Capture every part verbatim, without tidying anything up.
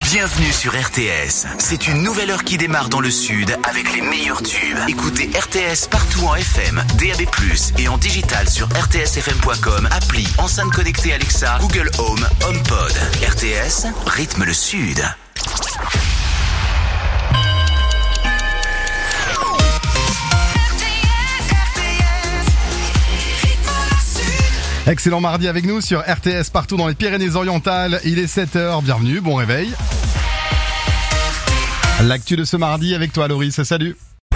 Bienvenue sur R T S. C'est une nouvelle heure qui démarre dans le sud avec les meilleurs tubes. Écoutez R T S partout en F M, D A B plus, et en digital sur r t s f m point com, appli, enceinte connectée Alexa, Google Home, HomePod. R T S, rythme le sud. Excellent mardi avec nous sur R T S partout dans les Pyrénées-Orientales. Il est sept heures, bienvenue, bon réveil. L'actu de ce mardi avec toi Loris, salut.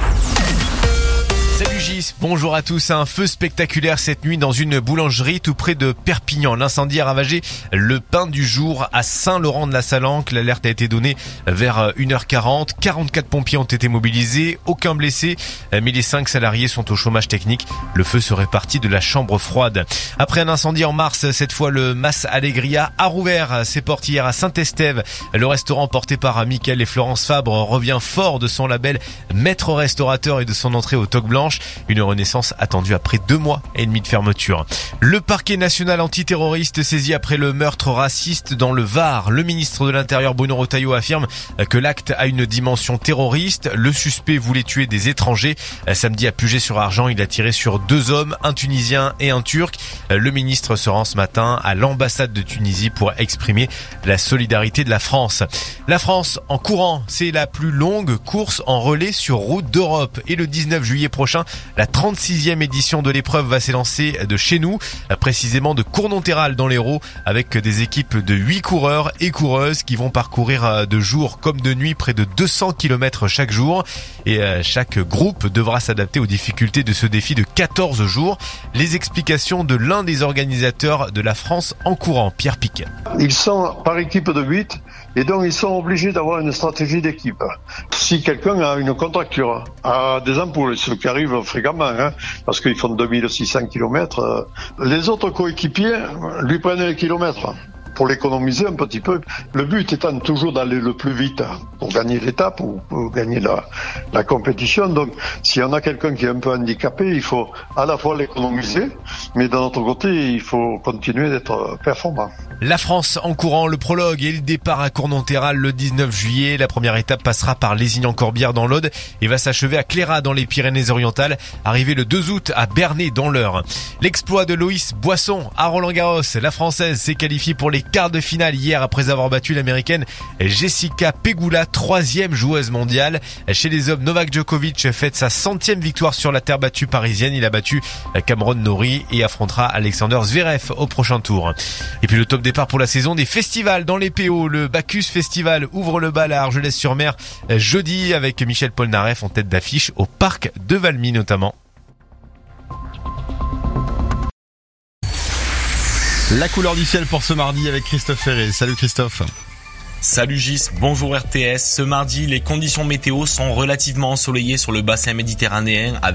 Salut Gis, bonjour à tous. Un feu spectaculaire cette nuit dans une boulangerie tout près de Perpignan. L'incendie a ravagé le pain du jour à Saint-Laurent-de-la-Salanque. L'alerte a été donnée vers une heure quarante. quarante-quatre pompiers ont été mobilisés, aucun blessé, mais les cinq salariés sont au chômage technique. Le feu serait parti de la chambre froide. Après un incendie en mars, cette fois le Mas Allegria a rouvert ses portes hier à Saint-Estève. Le restaurant porté par Mickaël et Florence Fabre revient fort de son label Maître Restaurateur et de son entrée au Toque Blanche. Une renaissance attendue après deux mois et demi de fermeture. Le parquet national antiterroriste saisi après le meurtre raciste dans le Var. Le ministre de l'Intérieur Bruno Retailleau affirme que l'acte a une dimension terroriste. Le suspect voulait tuer des étrangers. Samedi à Puget-sur-Argent, il a tiré sur deux hommes, un Tunisien et un Turc. Le ministre se rend ce matin à l'ambassade de Tunisie pour exprimer la solidarité de la France. La France en courant, c'est la plus longue course en relais sur route d'Europe. Et le dix-neuf juillet prochain, la trente-sixième édition de l'épreuve va s'élancer de chez nous, précisément de Cournonterral dans l'Hérault, avec des équipes de huit coureurs et coureuses qui vont parcourir de jour comme de nuit près de deux cents kilomètres chaque jour. Et chaque groupe devra s'adapter aux difficultés de ce défi de quatorze jours. Les explications de l'un des organisateurs de la France en courant, Pierre Piquet. Ils sont par équipe de huit et donc ils sont obligés d'avoir une stratégie d'équipe. Si quelqu'un a une contracture, a des ampoules, ce qui arrive fréquemment, hein, parce qu'ils font deux mille six cents kilomètres, les autres coéquipiers lui prennent les kilomètres pour l'économiser un petit peu. Le but étant toujours d'aller le plus vite pour gagner l'étape ou pour gagner la, la compétition. Donc, s'il y en a quelqu'un qui est un peu handicapé, il faut à la fois l'économiser, mais d'un autre côté, il faut continuer d'être performant. La France en courant, le prologue et le départ à Cournonterral le dix-neuf juillet. La première étape passera par Lézignan-Corbière dans l'Aude et va s'achever à Clérat dans les Pyrénées-Orientales, arrivé le deux août à Bernay dans l'Eure. L'exploit de Loïs Boisson à Roland-Garros. La Française s'est qualifiée pour les quarts de finale hier après avoir battu l'américaine Jessica Pegula, troisième joueuse mondiale. Chez les hommes, Novak Djokovic fête sa centième victoire sur la terre battue parisienne. Il a battu Cameron Norrie et affrontera Alexander Zverev au prochain tour. Et puis le top départ pour la saison des festivals dans les P O. Le Bacchus Festival ouvre le bal à Argelès-sur-Mer jeudi avec Michel Polnareff en tête d'affiche au parc de Valmy notamment. La couleur du ciel pour ce mardi avec Christophe Ferré. Salut Christophe. Salut Gis, bonjour R T S. Ce mardi, les conditions météo sont relativement ensoleillées sur le bassin méditerranéen avec